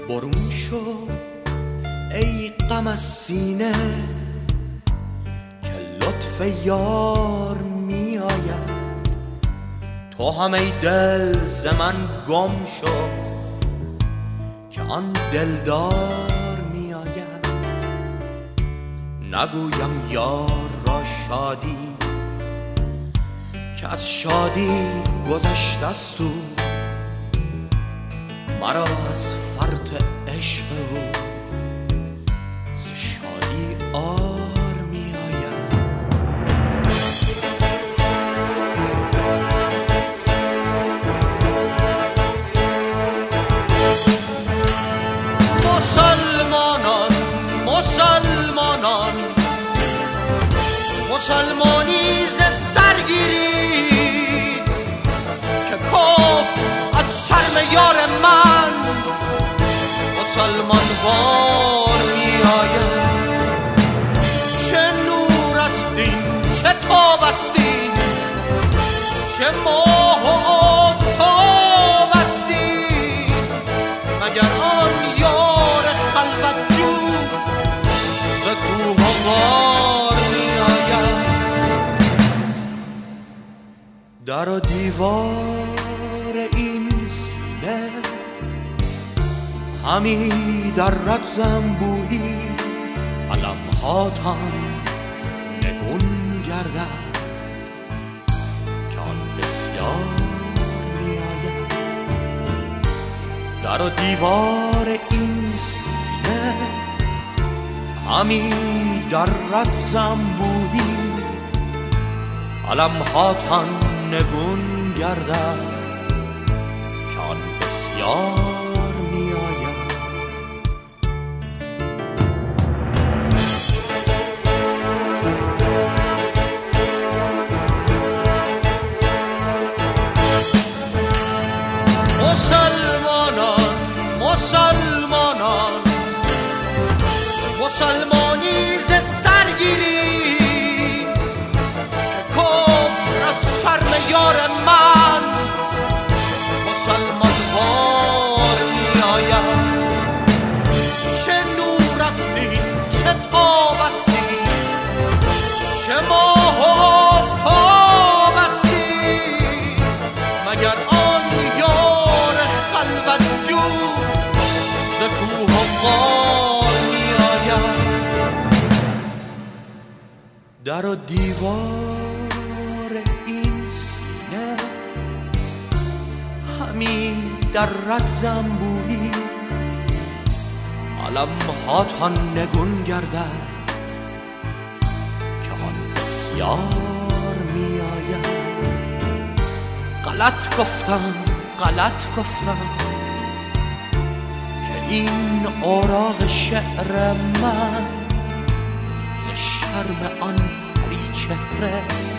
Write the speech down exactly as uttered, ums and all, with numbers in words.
برون شو ای غم از سینه که لطف یار می آید. تو هم ای دل ز من گم شو که آن دلدار می آید. نگویم یار را شادی که از شادی گذشته است او، مرا از فرط عشق او ز شادی آر می آید. مسلمانان مسلمانان مسلمانی ز سرگیری که کفر از شرم یار من مسلمان وار می آید. چه نور است این چه تاب است این چه ماه و آفتاب است این مگر آن یار خلوت جو ز کوه و غار می آید. در و دیوار این سینه همی در رد زنبویی علمهاتان نگون گردد که آن بسیار می آید. در و دیوار این سینه همی در رد زنبویی علمهاتان نگون گردد که آن بسیار می آید. مسلمانان مسلمانان مسلمانی ز سرگیری که کفر از شرم یار من مسلمان وار می آید. چه نور است این چه تاب است این چه ماه و آفتاب است این مگر آن یار خلوت جو ز کوه و غار می آید. در و دیوار این سینه همی در رد زنبویی علمهاتان نگون گردد که آن بسیار می آید. غلط گفتم غلط گفتم که این اوراق شعر من ز شرم آن پری چهره